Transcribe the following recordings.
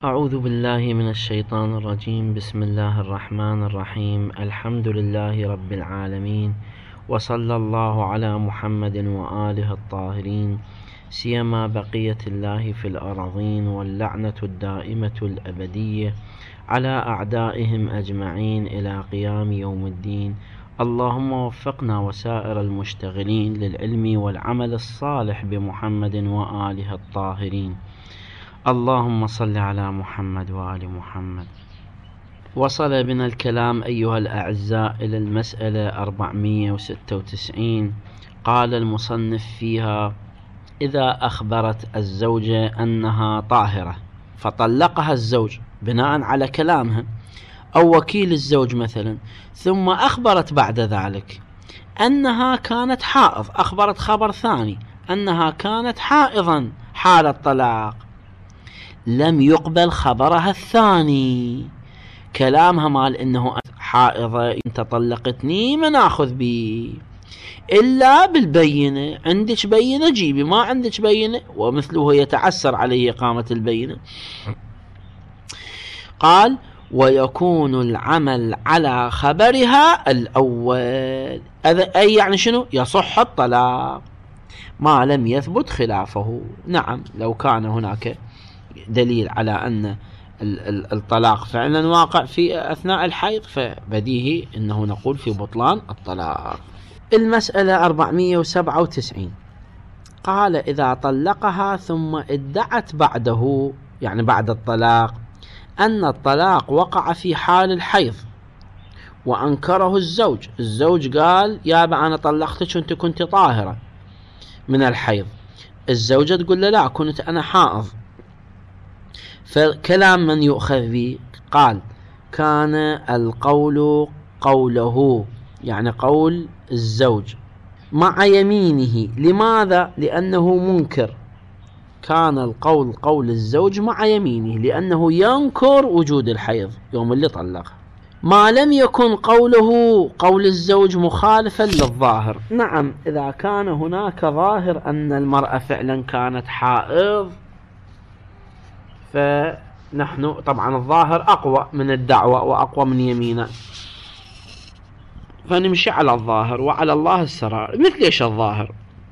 أعوذ بالله من الشيطان الرجيم. بسم الله الرحمن الرحيم. الحمد لله رب العالمين، وصلى الله على محمد وآله الطاهرين، سيما بقية الله في الأرضين، واللعنة الدائمة الأبدية على أعدائهم أجمعين إلى قيام يوم الدين. اللهم وفقنا وسائر المشتغلين للعلم والعمل الصالح بمحمد وآله الطاهرين. اللهم صل على محمد وآل محمد. وصل بنا الكلام أيها الأعزاء إلى المسألة 496. قال المصنف فيها: إذا أخبرت الزوجة أنها طاهرة فطلقها الزوج بناء على كلامها أو وكيل الزوج مثلا، ثم أخبرت بعد ذلك أنها كانت حائض، أخبرت خبر ثاني أنها كانت حائضا حال الطلاق، لم يقبل خبرها الثاني. كلامها مال إنه حائضة انت طلقتني ما ناخذ به إلا بالبينة. عندك بينة جيبي، ما عندك بينة ومثله يتعسر عليه إقامة البينة. قال: ويكون العمل على خبرها الأول، أي يعني شنو؟ يصح الطلاق ما لم يثبت خلافه. نعم، لو كان هناك دليل على أن الطلاق فعلا واقع في أثناء الحيض فبديهي أنه نقول في بطلان الطلاق. المسألة 497. قال: إذا طلقها ثم ادعت بعده، يعني بعد الطلاق، أن الطلاق وقع في حال الحيض وأنكره الزوج قال: يابا أنا طلقتك وأنت كنت طاهرة من الحيض. الزوجة تقول له: لا، كنت أنا حائض. فكلام من يؤخذ به؟ قال: كان القول قوله، يعني قول الزوج مع يمينه. لماذا؟ لأنه منكر. كان القول قول الزوج مع يمينه لأنه ينكر وجود الحيض يوم اللي طلقه، ما لم يكن قوله قول الزوج مخالفا للظاهر. نعم، إذا كان هناك ظاهر أن المرأة فعلا كانت حائض فنحن طبعا الظاهر أقوى من الدعوة وأقوى من يمينه، فنمشي على الظاهر وعلى الله السرار. مثل إيش الظاهر؟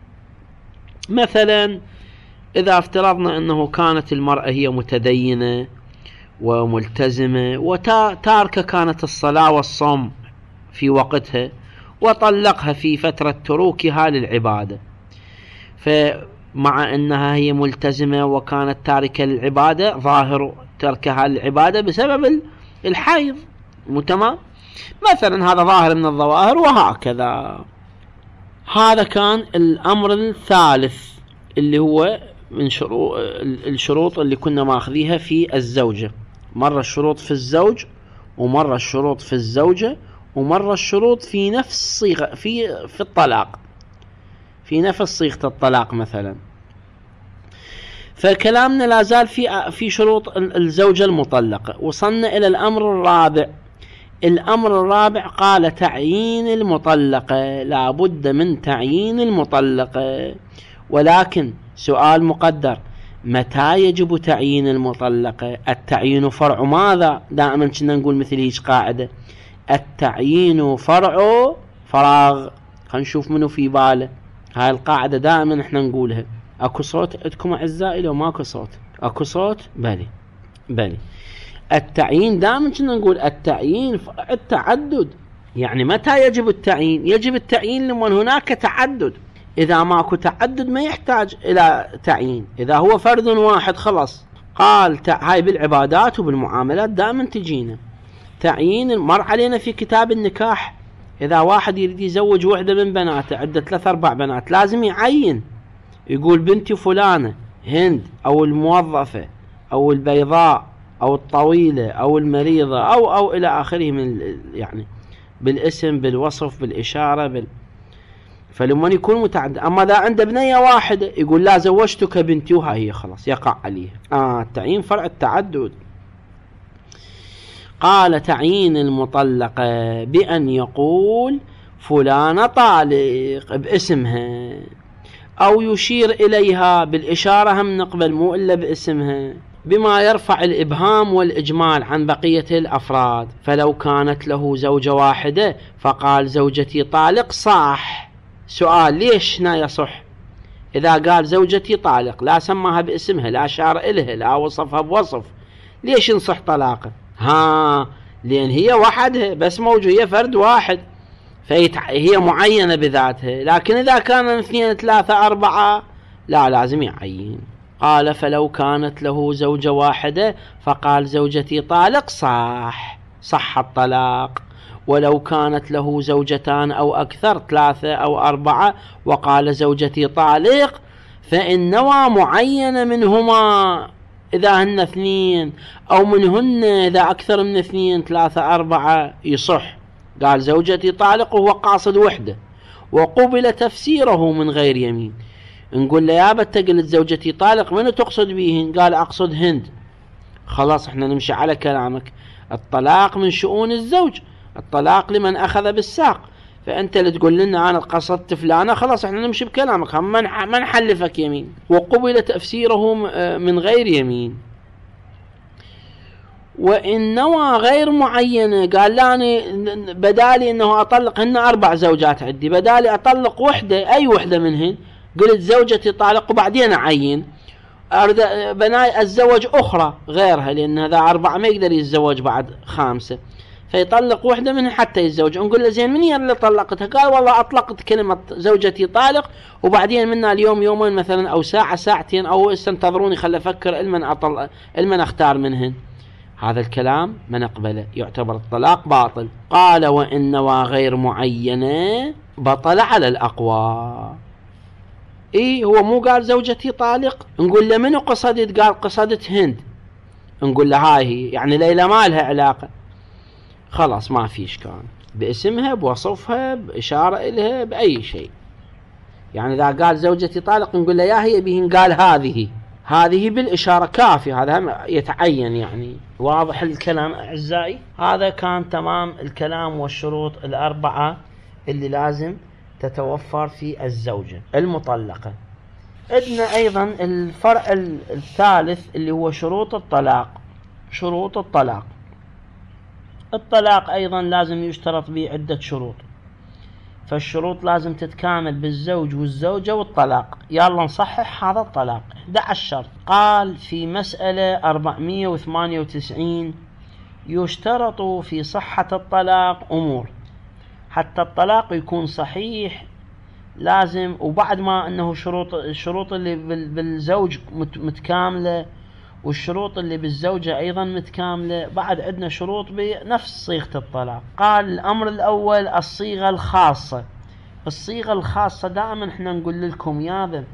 مثلا إذا افترضنا أنه كانت المرأة هي متدينة وملتزمة وتاركة كانت الصلاة والصوم في وقتها، وطلقها في فترة تروكها للعبادة، فمع أنها هي ملتزمة وكانت تاركة للعبادة، ظاهر تركها للعبادة بسبب الحيض، تمام؟ مثلا هذا ظاهر من الظواهر. وهكذا هذا كان الأمر الثالث اللي هو من الشروط اللي كنا ماخذيها في الزوجة. مرة الشروط في الزوج، ومرة الشروط في الزوجة، ومرة الشروط في نفس صيغة في الطلاق، في نفس صيغة الطلاق مثلا. فكلامنا لا زال في شروط الزوجة المطلقة. وصلنا إلى الأمر الرابع. الأمر الرابع قال: تعيين المطلقة، لا بد من تعيين المطلقة. ولكن سؤال مقدر: متى يجب تعيين المطلقة؟ التعيين فرع ماذا؟ دائما كنا نقول مثل هيك قاعدة: التعيين فرع فراغ. خلينا نشوف منه في باله. هاي القاعدة دائما احنا نقولها. اكو صوت عندكم اعزائي؟ لو ماكو صوت اكو صوت؟ بلي. التعيين دائما كنا نقول التعيين فرع التعدد. يعني متى يجب التعيين؟ يجب التعيين لمن هناك تعدد. إذا ماكو تعدد ما يحتاج إلى تعيين. إذا هو فرد واحد خلص. قال هاي بالعبادات وبالمعاملات دائما تجينا تعيين. مر علينا في كتاب النكاح، إذا واحد يريد يزوج وحدة من بناته، عنده 3-4 بنات، لازم يعين، يقول بنتي فلانة، هند، أو الموظفة، أو البيضاء، أو الطويلة، أو المريضة، أو إلى آخره من يعني بالاسم، بالوصف، بالإشارة، فلما يكون متعدد. أما إذا عنده بنية واحدة يقول لا زوجتك بنتي وهي خلاص يقع عليها. التعيين فرع التعدد. قال: تعيين المطلقة بأن يقول فلانة طالق باسمها، أو يشير إليها بالإشارة، هم نقبل، مو إلا باسمها. بما يرفع الإبهام والإجمال عن بقية الأفراد. فلو كانت له زوجة واحدة فقال زوجتي طالق صح. سؤال: ليش لا يصح؟ إذا قال زوجتي طالق لا سماها باسمها، لا شار إلها، لا وصفها بوصف، ليش ينصح طلاقه؟ لأن هي وحدها بس موجودة، فرد واحد، فهي معينة بذاتها. لكن إذا كان 2 3 4 لا، لازم يعين. قال: فلو كانت له زوجة واحدة فقال زوجتي طالق صح الطلاق. ولو كانت له زوجتان أو أكثر 3 أو 4 وقال زوجتي طالق، فإن نوى معين منهما إذا هن 2 أو منهن إذا أكثر من 2 3 4 يصح. قال زوجتي طالق وهو قاصد وحده، وقبل تفسيره من غير يمين. نقول له: يابا أنت قلت زوجتي طالق، من تقصد بهن؟ قال: أقصد هند. خلاص احنا نمشي على كلامك. الطلاق من شؤون الزوج، الطلاق لمن أخذ بالساق. فأنت اللي تقول لنا أنا قصدت فلانة، خلاص احنا نمشي بكلامك، ما نحلفك يمين. وقبل تفسيره من غير يمين. وإن نوى غير معينة، قال: لا أنا بدالي أنه أطلق، هن 4 زوجات عندي، بدالي أطلق وحدة، أي وحدة منهن قلت زوجتي طالق وبعدين أعين، بناي أتزوج أخرى غيرها، لأن هذا 4 ما يقدر يتزوج بعد 5، فيطلق وحدة منها حتى يتزوج. نقول له: زين من هي اللي طلقتها؟ قال: والله أطلقت كلمة زوجتي طالق، وبعدين منا اليوم يومين مثلا أو ساعة ساعتين، أو استنتظروني خل أفكر المن أختار منهن. هذا الكلام ما نقبله، يعتبر الطلاق باطل. قال: وإن نوى غير معينة بطل على الأقوى. هو مو قال زوجتي طالق؟ نقول له: منو قصدت؟ قال: قصدت هند. نقول له: هاي هي، يعني ليلى ما لها علاقة، خلاص ما في إشكال، باسمها بوصفها بإشارة إلها بأي شيء. يعني إذا قال زوجتي طالق نقول له: يا هي بهن، قال هذه بالإشارة كافي، هذا يتعين. يعني واضح الكلام أعزائي؟ هذا كان تمام الكلام والشروط 4 اللي لازم تتوفر في الزوجة المطلقة. عندنا أيضا الفرع الثالث اللي هو شروط الطلاق. شروط الطلاق أيضا لازم يشترط به عدة شروط، فالشروط لازم تتكامل بالزوج والزوجة والطلاق. يلا نصحح هذا الطلاق. 11 شرط. قال في مسألة 498: يشترط في صحة الطلاق أمور. حتى الطلاق يكون صحيح لازم، وبعد ما أنه الشروط اللي بالزوج متكاملة، والشروط اللي بالزوجة أيضا متكاملة، بعد عندنا شروط بنفس صيغة الطلاق. قال: الأمر الأول الصيغة الخاصة. الصيغة الخاصة دائما احنا نقول لكم يابا،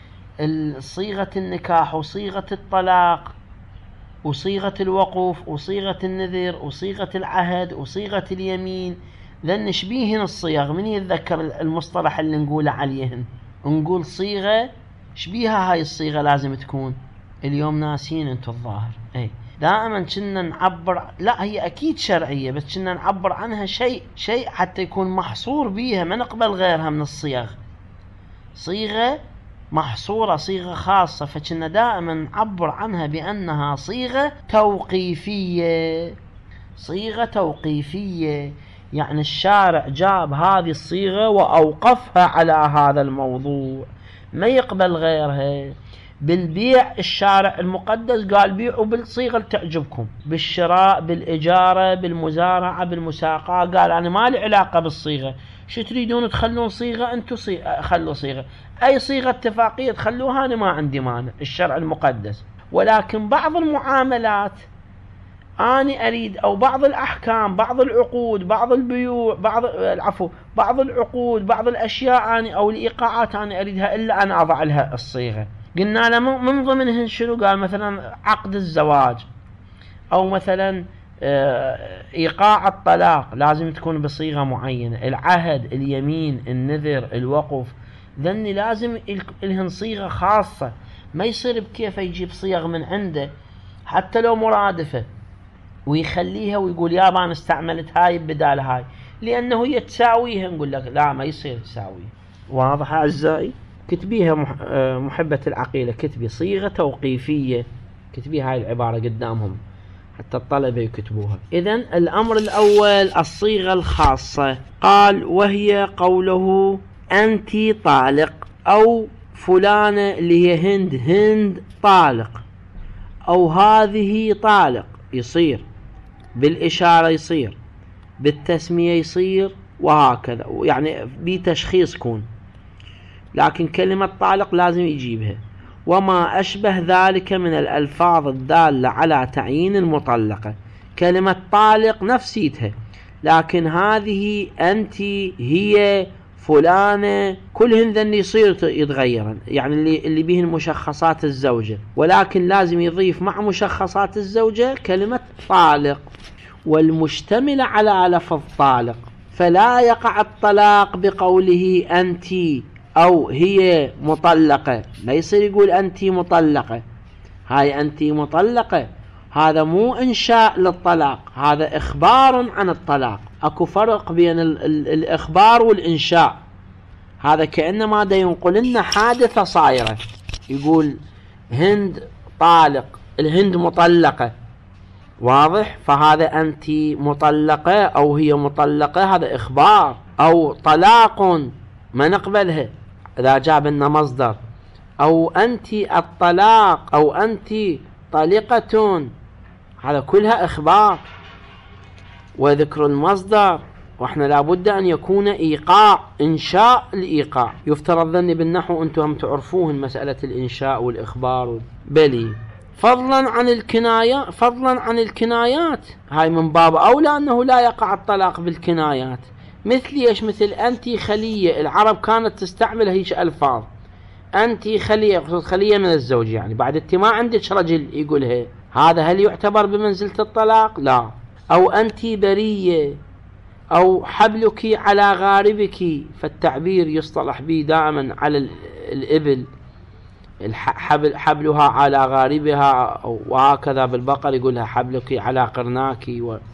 صيغة النكاح وصيغة الطلاق وصيغة الوقوف وصيغة النذر وصيغة العهد وصيغة اليمين، لأن شبيهن الصيغ. من يتذكر المصطلح اللي نقوله عليهن؟ نقول صيغة شبيهة، هاي الصيغة لازم تكون. اليوم ناسين انتو الظاهر. دائما كنا نعبر، لا هي اكيد شرعية، بس كنا نعبر عنها شيء حتى يكون محصور بيها، ما نقبل غيرها من الصيغ. صيغة محصورة، صيغة خاصة، فكنا دائما نعبر عنها بأنها صيغة توقيفية. صيغة توقيفية يعني الشارع جاب هذه الصيغة وأوقفها على هذا الموضوع، ما يقبل غيرها. بالبيع الشارع المقدس قال بيعوا بالصيغة اللي تعجبكم، بالشراء، بالإجارة، بالمزارعة، بالمساقاة، قال أنا ما لي علاقة بالصيغة. شو تريدون تخلون صيغة؟ أنتم خلوا صيغة، أي صيغة اتفاقية تخلوها أنا ما عندي مانع، الشرع المقدس. ولكن بعض المعاملات أنا أريد، أو بعض الأحكام، بعض العقود، بعض البيوع، بعض العقود، بعض الأشياء أنا أو الإيقاعات أنا أريدها إلا أنا أضع لها الصيغة. قلنا له من ضمنهن شنو؟ قال مثلا عقد الزواج، أو مثلا إيقاع الطلاق لازم تكون بصيغة معينة، العهد، اليمين، النذر، الوقف، ذني لازم لهن صيغة خاصة. ما يصير بكيف يجيب صيغ من عنده حتى لو مرادفة ويخليها ويقول يابا أنا استعملت هاي بدال هاي، لأنه هي تساويها. نقول لك لا، ما يصير تساويها. واضح أعزائي؟ كتبيها محبة العقيلة، كتبي صيغة توقيفية، كتبي هاي العبارة قدامهم حتى الطلبة يكتبوها. إذن الأمر الأول الصيغة الخاصة، قال وهي قوله أنت طالق، أو فلانة اللي هي هند طالق، أو هذه طالق، يصير بالإشارة، يصير بالتسمية، يصير وهكذا، يعني بتشخيص كون، لكن كلمة طالق لازم يجيبها. وما أشبه ذلك من الألفاظ الدالة على تعيين المطلقة، كلمة طالق نفسيتها، لكن هذه أنت هي فلانة كلهن ذن يصير يتغيرن، يعني اللي بيهن مشخصات الزوجة، ولكن لازم يضيف مع مشخصات الزوجة كلمة طالق، والمشتملة على لفظ طالق، فلا يقع الطلاق بقوله أنت أو هي مطلقة. لا يصير يقول أنت مطلقة، هاي أنت مطلقة، هذا مو إنشاء للطلاق، هذا إخبار عن الطلاق. أكو فرق بين الإخبار والإنشاء. هذا كأنما دا ينقل لنا حادثة صايرة، يقول هند طالق، الهند مطلقة، واضح؟ فهذا أنت مطلقة أو هي مطلقة هذا إخبار، أو طلاق ما نقبلها إذا جاب لنا مصدر، أو أنت الطلاق، أو أنت طلقة، هذا كلها إخبار وذكر المصدر. وإحنا لابد أن يكون إيقاع، إنشاء الإيقاع. يفترض ذني بالنحو أنتم تعرفوهن مسألة الإنشاء والإخبار، بلي فضلا عن الكنايات، هاي من باب أولى أنه لا يقع الطلاق بالكنايات. مثل أنت خلية، العرب كانت تستعمل هيش ألفاظ، أنت خلية، خلية من الزوج، يعني بعد انت ما عندك رجل يقولها، هذا هل يعتبر بمنزلة الطلاق؟ لا. أو أنت برية، أو حبلك على غاربك، فالتعبير يصطلح به دائما على الإبل، حبلها على غاربها، وهكذا بالبقر يقولها حبلك على قرناك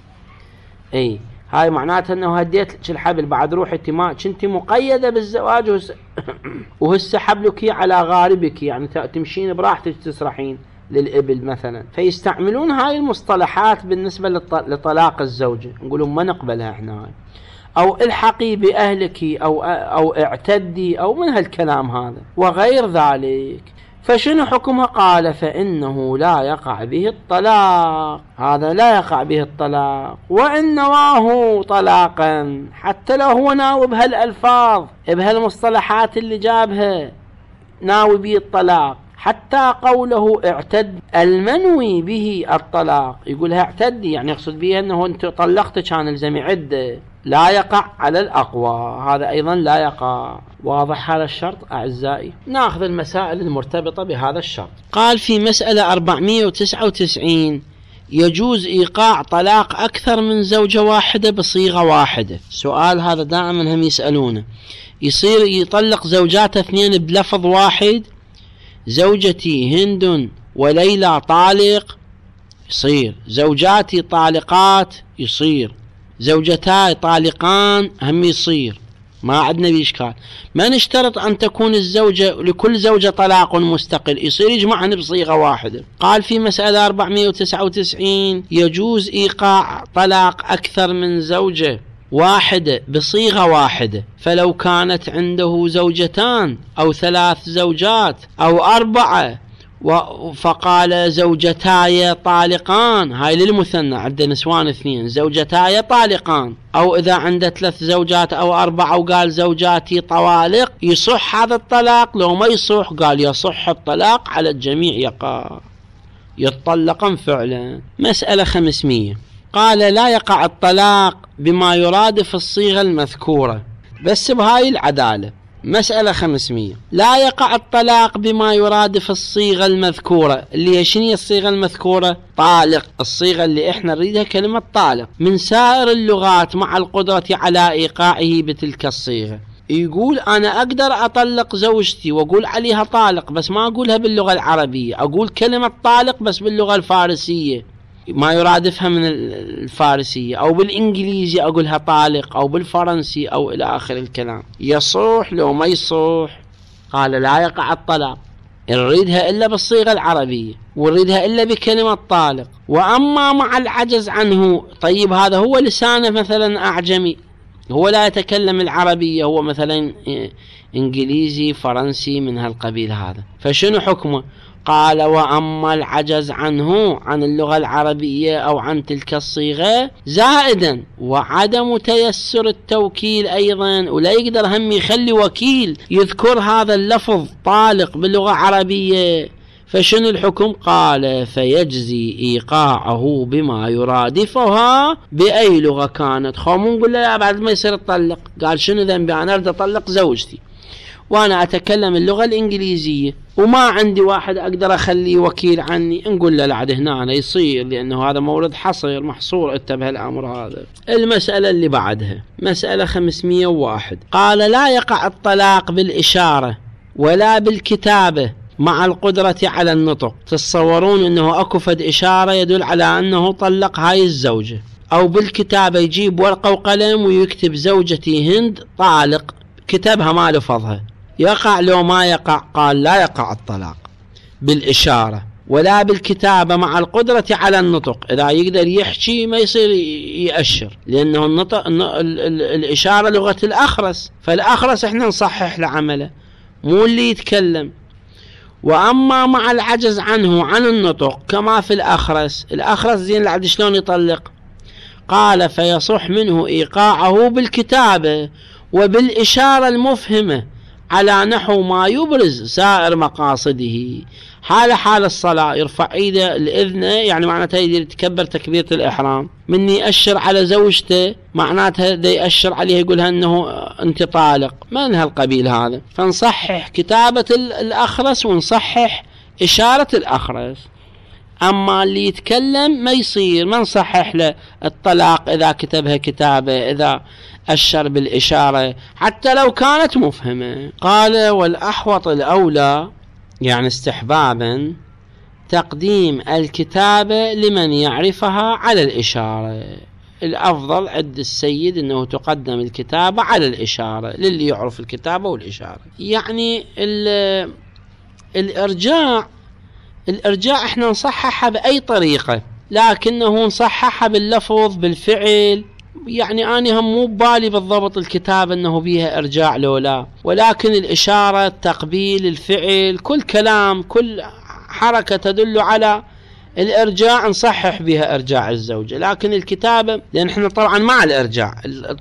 أي هاي معناتها أنه هديت لك الحبل، بعد روح انت ما كنت مقيدة بالزواج وهسه حبلك على غاربك، يعني تمشين براحتك تسرحين للإبل مثلا. فيستعملون هاي المصطلحات بالنسبة لطلاق الزوجة، نقولوا ما نقبلها احنا هاي. أو الحقي بأهلك، أو اعتدي، أو من هالكلام هذا وغير ذلك. فشنو حكمها؟ قال فإنه لا يقع به الطلاق، هذا لا يقع به الطلاق، وإن نواه طلاقا، حتى لو هو ناوي بهالألفاظ بهالمصطلحات اللي جابها ناوي به الطلاق. حتى قوله اعتد المنوي به الطلاق، يقولها اعتدي، يعني يقصد بها أنه أنت طلقتك كان الزمي عدة، لا يقع على الأقوى، هذا أيضا لا يقع. واضح هذا الشرط أعزائي؟ نأخذ المسائل المرتبطة بهذا الشرط. قال في مسألة 499 يجوز إيقاع طلاق أكثر من زوجة واحدة بصيغة واحدة. سؤال هذا دائما هم يسألونه، يصير يطلق زوجات اثنين بلفظ واحد، زوجتي هند وليلى طالق، يصير زوجاتي طالقات، يصير زوجتاي طالقان، هم يصير، ما عندنا بإشكال. ما نشترط أن تكون الزوجة لكل زوجة طلاق مستقل، يصير يجمعهن بصيغة واحدة. قال في مسألة 499 يجوز إيقاع طلاق أكثر من زوجة واحدة بصيغة واحدة، فلو كانت عنده زوجتان أو 3 زوجات أو 4 فقال زوجتاي طالقان، هاي للمثنى، عندنا نسوان 2، زوجتاي طالقان. أو إذا عنده 3 زوجات أو 4 وقال زوجاتي طوالق، يصح هذا الطلاق؟ لو ما يصح قال يصح الطلاق على الجميع، يقع يطلقا فعلا. مسألة 500 قال لا يقع الطلاق بما يرادف الصيغة المذكورة، بس بهاي العدالة. مسألة 500 لا يقع الطلاق بما يرادف الصيغة المذكورة، اللي هي شنو الصيغة المذكورة؟ طالق، الصيغة اللي احنا نريدها كلمة طالق، من سائر اللغات مع القدرة على إيقاعه بتلك الصيغة. يقول أنا أقدر أطلق زوجتي وأقول عليها طالق، بس ما أقولها باللغة العربية، أقول كلمة طالق بس باللغة الفارسية ما يرادفها من الفارسية، أو بالإنجليزي أقولها طالق، أو بالفرنسي، أو إلى آخر الكلام. يصح لو ما يصح؟ قال لا يقع الطلاق، نريدها إلا بالصيغة العربية. ونريدها إلا بكلمة طالق. وأما مع العجز عنه، طيب هذا هو لسانه مثلا أعجمي، هو لا يتكلم العربية، هو مثلا إنجليزي فرنسي من هالقبيل هذا، فشنو حكمه؟ قال وأما العجز عنه عن اللغة العربية أو عن تلك الصيغة زائدا وعدم تيسر التوكيل أيضا، ولا يقدر هم يخلي وكيل يذكر هذا اللفظ طالق باللغة العربية، فشنو الحكم؟ قال فيجزي إيقاعه بما يرادفها بأي لغة كانت. مو نقول له بعد ما يصير تطلق، قال شنو ذنبي أنا أريد أطلق زوجتي وأنا أتكلم اللغة الإنجليزية وما عندي واحد أقدر أخليه وكيل عني، نقول له لعد هنا أنا يصير، لأنه هذا مورد حصر محصور انتبه الأمر هذا. المسألة اللي بعدها مسألة 501، قال لا يقع الطلاق بالإشارة ولا بالكتابة مع القدرة على النطق. تتصورون أنه أكو فد إشارة يدل على أنه طلق هاي الزوجة، أو بالكتابة يجيب ورقة وقلم ويكتب زوجتي هند طالق، كتبها ما لفظها، يقع لو ما يقع؟ قال لا يقع الطلاق بالإشارة ولا بالكتابة مع القدرة على النطق. إذا يقدر يحكي ما يصير يأشر، لأنه النطق الإشارة لغة الأخرس، فالأخرس إحنا نصحح لعمله مو اللي يتكلم. وأما مع العجز عنه عن النطق كما في الأخرس، الأخرس زين لعد شلون يطلق؟ قال فيصح منه إيقاعه بالكتابة وبالإشارة المفهمة على نحو ما يبرز سائر مقاصده. حال الصلاة يرفع ايده الإذن، يعني معناتها يتكبر تكبيرة الإحرام، من يأشر على زوجته معناتها دا يأشر عليها يقولها أنه أنت طالق، من هالقبيل هذا. فنصحح كتابة الأخرس ونصحح إشارة الأخرس. أما اللي يتكلم ما يصير، ما نصحح له الطلاق إذا كتبها كتابة، إذا أشر بالإشارة حتى لو كانت مفهمة. قال والأحوط الأولى، يعني استحبابا، تقديم الكتابة لمن يعرفها على الإشارة. الأفضل عند السيد أنه تقدم الكتابة على الإشارة للي يعرف الكتابة والإشارة. يعني الإرجاع احنا نصححها بأي طريقة، لكنه نصححها باللفظ بالفعل. يعني أنا هم مو بالي بالضبط الكتاب أنه بيها إرجاع لو لا، ولكن الإشارة، التقبيل، الفعل، كل كلام، كل حركة تدل على الإرجاع نصحح بها إرجاع الزوجة. لكن الكتابة، لأن احنا طبعا مع الإرجاع،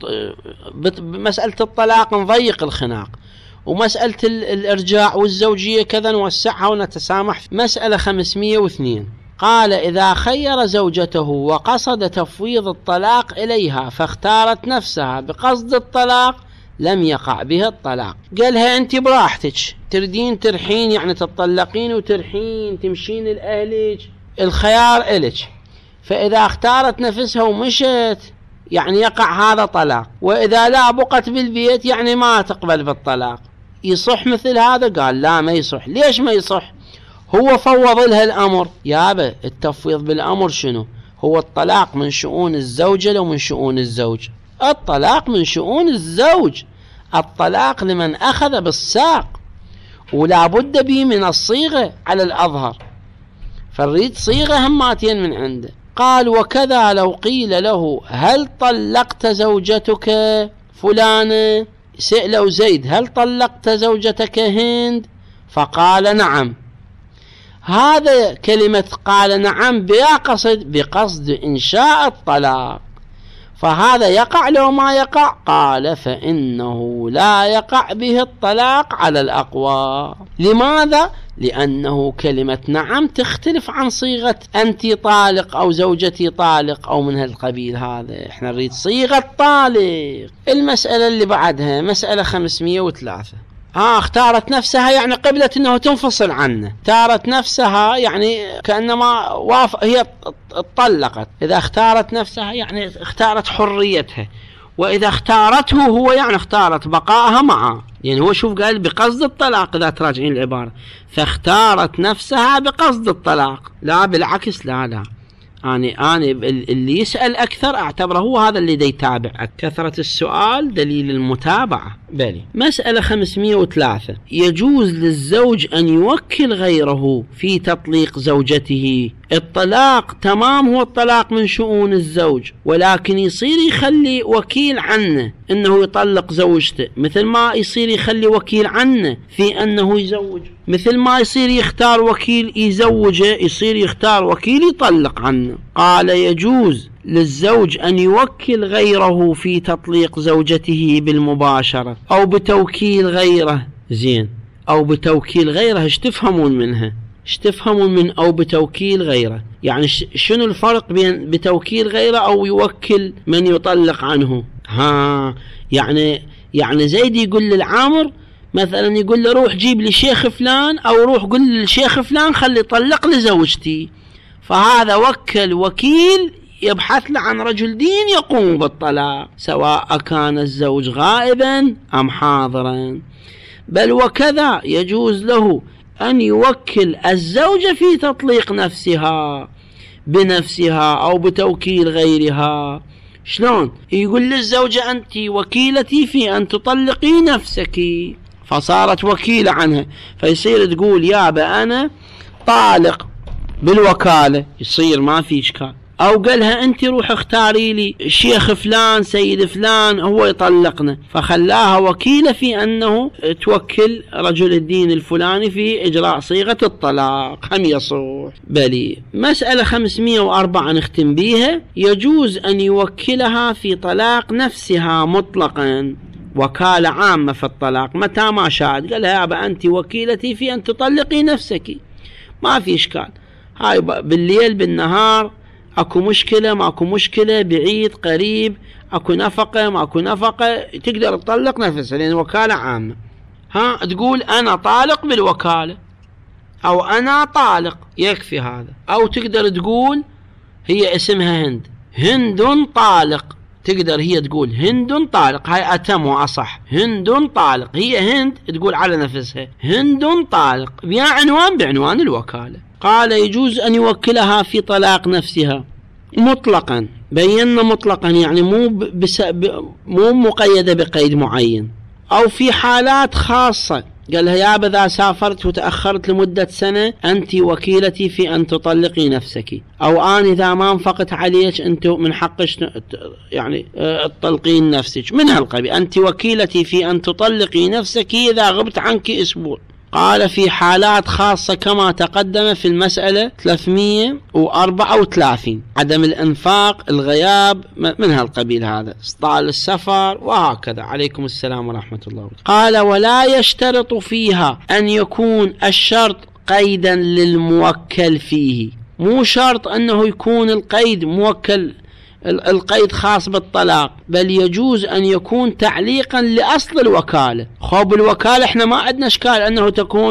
مسألة الطلاق نضيق الخناق، ومسألة الإرجاع والزوجية كذا نوسعها ونتسامح. مسألة 502، قال إذا خير زوجته وقصد تفويض الطلاق إليها فاختارت نفسها بقصد الطلاق لم يقع بها الطلاق. قالها أنت براحتك، تردين ترحين يعني تطلقين وترحين تمشين لأهلك، الخيار إلك. فإذا اختارت نفسها ومشت يعني يقع هذا طلاق، وإذا لا بقت بالبيت يعني ما تقبل بالطلاق. يصح مثل هذا؟ قال لا ما يصح. ليش ما يصح؟ هو فوض لها الأمر. يابا التفويض بالأمر شنو؟ هو الطلاق من شؤون الزوجة لو من شؤون الزوج؟ الطلاق من شؤون الزوج، الطلاق لمن أخذ بالساق، ولا بد به من الصيغة على الأظهر، فالريد صيغة هماتين من عنده. قال وكذا لو قيل له هل طلقت زوجتك فلانة؟ سألوا زيد هل طلقت زوجتك هند؟ فقال نعم. هذا كلمة قال نعم بقصد إنشاء الطلاق، فهذا يقع لو ما يقع؟ قال فإنه لا يقع به الطلاق على الأقوى. لماذا؟ لأنه كلمة نعم تختلف عن صيغة أنت طالق أو زوجتي طالق أو من هالقبيل هذا، احنا نريد صيغة طالق. المسألة اللي بعدها مسألة 503، اختارت نفسها يعني قبلت انه تنفصل عنه، اختارت نفسها يعني كأنما هي اتطلقت. اذا اختارت نفسها يعني اختارت حريتها، واذا اختارته هو يعني اختارت بقائها معه. يعني هو شوف قال بقصد الطلاق اذا تراجعين العبارة، فاختارت نفسها بقصد الطلاق، لا بالعكس، لا أنا اللي يسأل أكثر أعتبره هو هذا اللي دا يتابع. كثرة السؤال دليل المتابعة. بلي. مسألة 503. يجوز للزوج أن يوكل غيره في تطليق زوجته. الطلاق تمام هو الطلاق من شؤون الزوج، ولكن يصير يخلي وكيل عنه انه يطلق زوجته، مثل ما يصير يخلي وكيل عنه في انه يزوج، مثل ما يصير يختار وكيل يزوجه يصير يختار وكيل يطلق عنه. قال يجوز للزوج أن يوكل غيره في تطليق زوجته بالمباشرة أو بتوكيل غيره. زين، أو بتوكيل غيره ايش تفهمون منها؟ ايش تفهمون من أو بتوكيل غيره؟ يعني شنو الفرق بين بتوكيل غيره أو يوكل من يطلق عنه؟ يعني زيد يقول للعامر مثلا، يقول له روح جيب لي شيخ فلان، أو روح قل للشيخ فلان خلي يطلق لزوجتي. فهذا وكل وكيل يبحث له عن رجل دين يقوم بالطلاق، سواء كان الزوج غائبا أم حاضرا. بل وكذا يجوز له أن يوكل الزوجة في تطليق نفسها بنفسها أو بتوكيل غيرها. شلون؟ يقول للزوجة أنت وكيلتي في أن تطلقي نفسك، فصارت وكيلة عنها، فيصير تقول يابا أنا طالق بالوكالة، يصير ما في إشكال. أو قالها أنت روح اختاري لي شيخ فلان سيد فلان هو يطلقنا، فخلاها وكيلة في أنه توكل رجل الدين الفلاني في إجراء صيغة الطلاق. هم يصح. بلي. مسألة 504 نختم بيها. يجوز أن يوكلها في طلاق نفسها مطلقا، وكالة عامة في الطلاق متى ما شاءت. قال لها يابا أنت وكيلتي في أن تطلقي نفسك، ما في إشكال. هاي بالليل بالنهار اكو مشكلة ماكو مشكلة، بعيد قريب، اكو نفقة ماكو نفقة، تقدر تطلق نفسها لان وكالة عامة. تقول انا طالق بالوكالة او انا طالق، يكفي هذا. او تقدر تقول هي اسمها هند طالق، تقدر هي تقول هند طالق، هاي اتم واصح. هند طالق، هي هند تقول على نفسها هند طالق بعنوان الوكالة. قال يجوز أن يوكلها في طلاق نفسها مطلقا. بينا مطلقا يعني مو مقيدة بقيد معين. أو في حالات خاصة، قال لها يابا إذا سافرت وتأخرت لمدة سنة أنت وكيلتي في أن تطلقي نفسك، أو أنا إذا ما انفقت عليك أنت من حقك يعني تطلقين نفسك، من هالقبيل. أنت وكيلتي في أن تطلقي نفسك إذا غبت عنك أسبوع. قال في حالات خاصة كما تقدم في المسألة 334، عدم الإنفاق، الغياب، من هالقبيل هذا، طال السفر وهكذا. عليكم السلام ورحمة الله وبركاته. قال ولا يشترط فيها أن يكون الشرط قيدا للموكل فيه. مو شرط أنه يكون القيد موكل، القيد خاص بالطلاق، بل يجوز أن يكون تعليقا لأصل الوكالة. خب الوكالة احنا ما عندنا اشكال أنه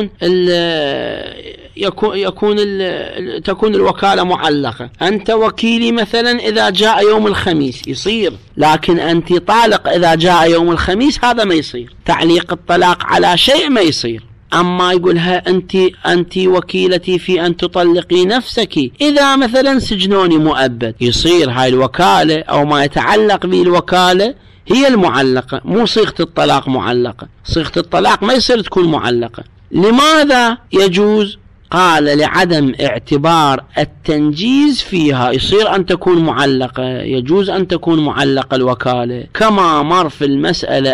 تكون الوكالة معلقة. أنت وكيلي مثلا إذا جاء يوم الخميس يصير، لكن أنت طالق إذا جاء يوم الخميس هذا ما يصير. تعليق الطلاق على شيء ما يصير. أما يقولها أنت وكيلتي في أن تطلقي نفسك إذا مثلا سجنوني مؤبد، يصير هاي الوكالة أو ما يتعلق بالوكالة هي المعلقة، مو صيغة الطلاق معلقة. صيغة الطلاق ما يصير تكون معلقة. لماذا يجوز؟ قال لعدم اعتبار التنجيز فيها، يصير أن تكون معلقة، يجوز أن تكون معلقة الوكالة، كما مر في المسألة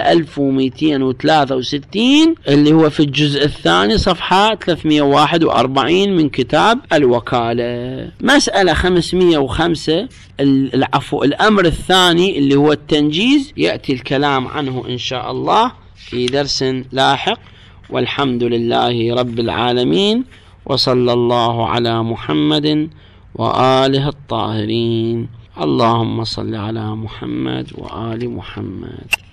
1263 اللي هو في الجزء الثاني صفحة 341 من كتاب الوكالة. مسألة 505 الأمر الثاني اللي هو التنجيز، يأتي الكلام عنه إن شاء الله في درس لاحق. والحمد لله رب العالمين، وصلى الله على محمد وآله الطاهرين. اللهم صل على محمد وآل محمد.